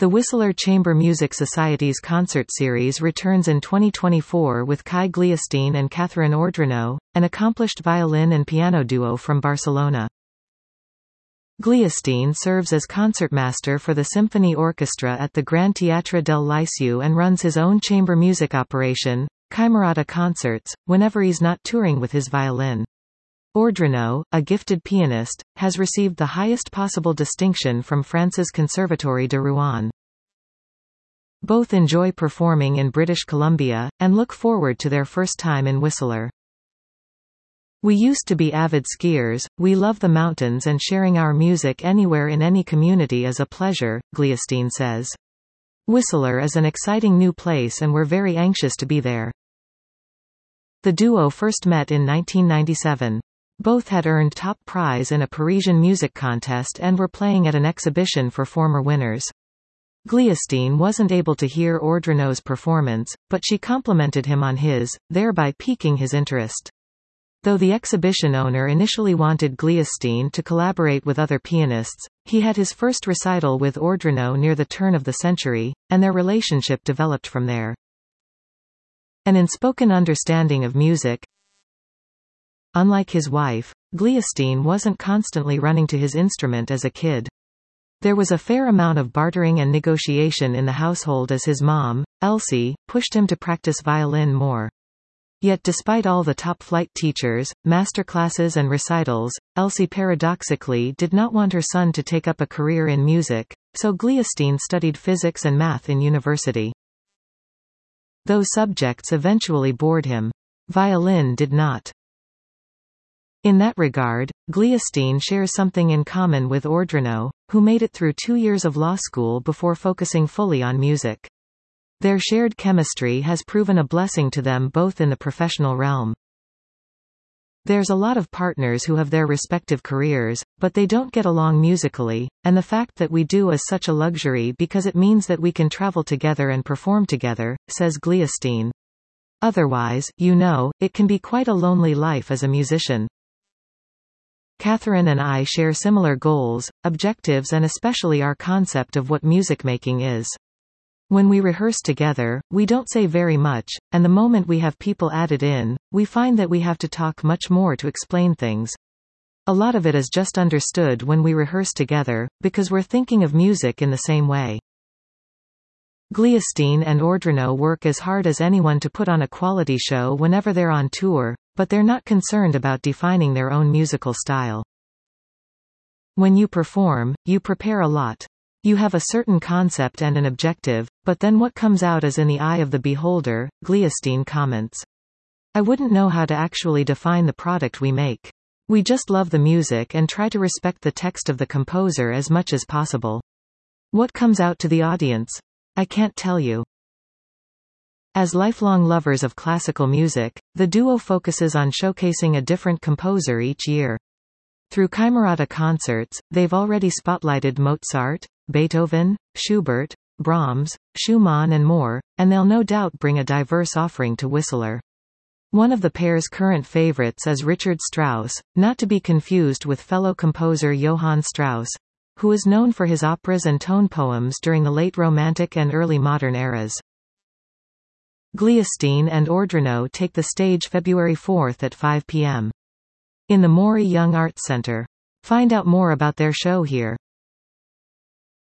The Whistler Chamber Music Society's concert series returns in 2024 with Kai Gliastein and Catherine Ordrineau, an accomplished violin and piano duo from Barcelona. Gliastein serves as concertmaster for the symphony orchestra at the Gran Teatre del Liceu and runs his own chamber music operation, Camerata Concerts, whenever he's not touring with his violin. Ordrineau, a gifted pianist, has received the highest possible distinction from France's Conservatoire de Rouen. Both enjoy performing in British Columbia, and look forward to their first time in Whistler. We used to be avid skiers, we love the mountains and sharing our music anywhere in any community is a pleasure, Gliastein says. Whistler is an exciting new place and we're very anxious to be there. The duo first met in 1997. Both had earned top prize in a Parisian music contest and were playing at an exhibition for former winners. Gliastein wasn't able to hear Ordrineau's performance, but she complimented him on his, thereby piquing his interest. Though the exhibition owner initially wanted Gliastein to collaborate with other pianists, he had his first recital with Ordrineau near the turn of the century, and their relationship developed from there. An unspoken understanding of music. Unlike his wife, Gliastein wasn't constantly running to his instrument as a kid. There was a fair amount of bartering and negotiation in the household as his mom, Elsie, pushed him to practice violin more. Yet despite all the top-flight teachers, masterclasses and recitals, Elsie paradoxically did not want her son to take up a career in music, so Gliastein studied physics and math in university. Those subjects eventually bored him. Violin did not. In that regard, Gliastein shares something in common with Ordrineau, who made it through 2 years of law school before focusing fully on music. Their shared chemistry has proven a blessing to them both in the professional realm. There's a lot of partners who have their respective careers, but they don't get along musically, and the fact that we do is such a luxury because it means that we can travel together and perform together, says Gliastein. Otherwise, it can be quite a lonely life as a musician. Catherine and I share similar goals, objectives and especially our concept of what music making is. When we rehearse together, we don't say very much, and the moment we have people added in, we find that we have to talk much more to explain things. A lot of it is just understood when we rehearse together, because we're thinking of music in the same way. Gliastein and Ordrineau work as hard as anyone to put on a quality show whenever they're on tour, but they're not concerned about defining their own musical style. When you perform, you prepare a lot. You have a certain concept and an objective, but then what comes out is in the eye of the beholder, Gliastein comments. I wouldn't know how to actually define the product we make. We just love the music and try to respect the text of the composer as much as possible. What comes out to the audience? I can't tell you. As lifelong lovers of classical music, the duo focuses on showcasing a different composer each year. Through Camerata Concerts, they've already spotlighted Mozart, Beethoven, Schubert, Brahms, Schumann and more, and they'll no doubt bring a diverse offering to Whistler. One of the pair's current favorites is Richard Strauss, not to be confused with fellow composer Johann Strauss, who is known for his operas and tone poems during the late Romantic and early modern eras. Gliastein and Ordrineau take the stage February 4 at 5 p.m. in the Maury Young Arts Center. Find out more about their show here.